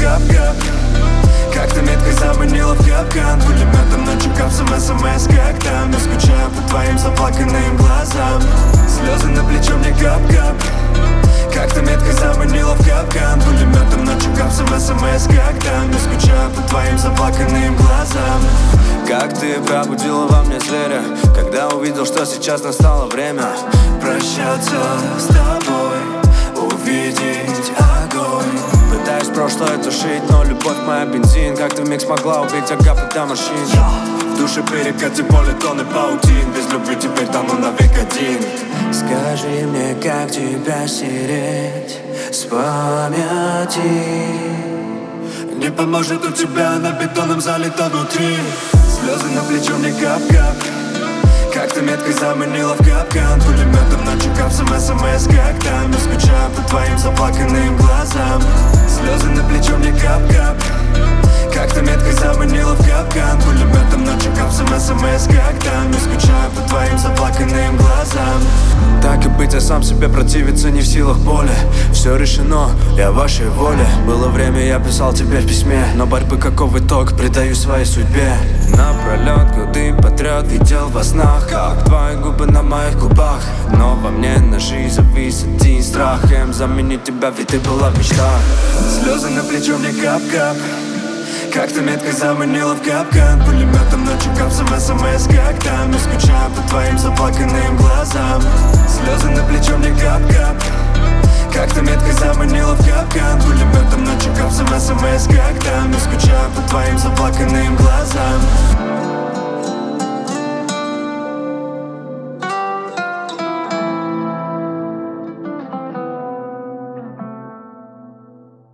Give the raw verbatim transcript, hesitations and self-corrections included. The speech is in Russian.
кап-кап. Как ты метко заманила в капкан. Пулеметом ночью капсом смс, как там. Я скучаю по твоим заплаканным глазам. Слезы на плечо мне кап-кап. Как ты метко заманила в капкан. Пулеметом ночью капсом смс, как там. Я скучаю по твоим заплаканным глазам. Как ты пробудила во мне зверя, когда увидел, что сейчас настало время прощаться с тобой, увидеть огонь. Пытаюсь прошлое тушить, но любовь моя бензин. Как ты вмиг смогла убить агапы до морщин? В душе перекати поле, тонны паутин. Без любви теперь тону навек один. Скажи мне, как тебя стереть с памяти? Не поможет у тебя, на бетоном залито внутри. Слезы на плечо мне кап-кап. Как ты метко заманила в капкан. Пулеметом ночью капсом смс, как там. Я скучаю по твоим заплаканным глазам. Слезы на плечо мне кап-кап. Как ты метко заманила в капкан. Пулеметом ночью капсом смс, как там. Я скучаю по твоим заплаканным глазам. Так и быть, я сам себе противиться не в силах боли. Все решено, я в вашей воле. Было время, я писал тебе в письме, но борьбы каков итог, предаю своей судьбе. Напролет, годы подряд видел во снах, как твои губы на моих губах. Но во мне на жизнь завис один страх. Кем заменить тебя, ведь ты была в мечтах. Слезы на плечо мне кап-кап. Как ты метко заманила в капкан. Пулеметом ночью капсом смс, как там. Я скучаю по твоим заплаканным глазам. Слезы на плечо мне кап-кап. Как ты метко заманила в капкан. Пулеметом ночью капсом смс, как там. Я скучаю по твоим заплаканным глазам.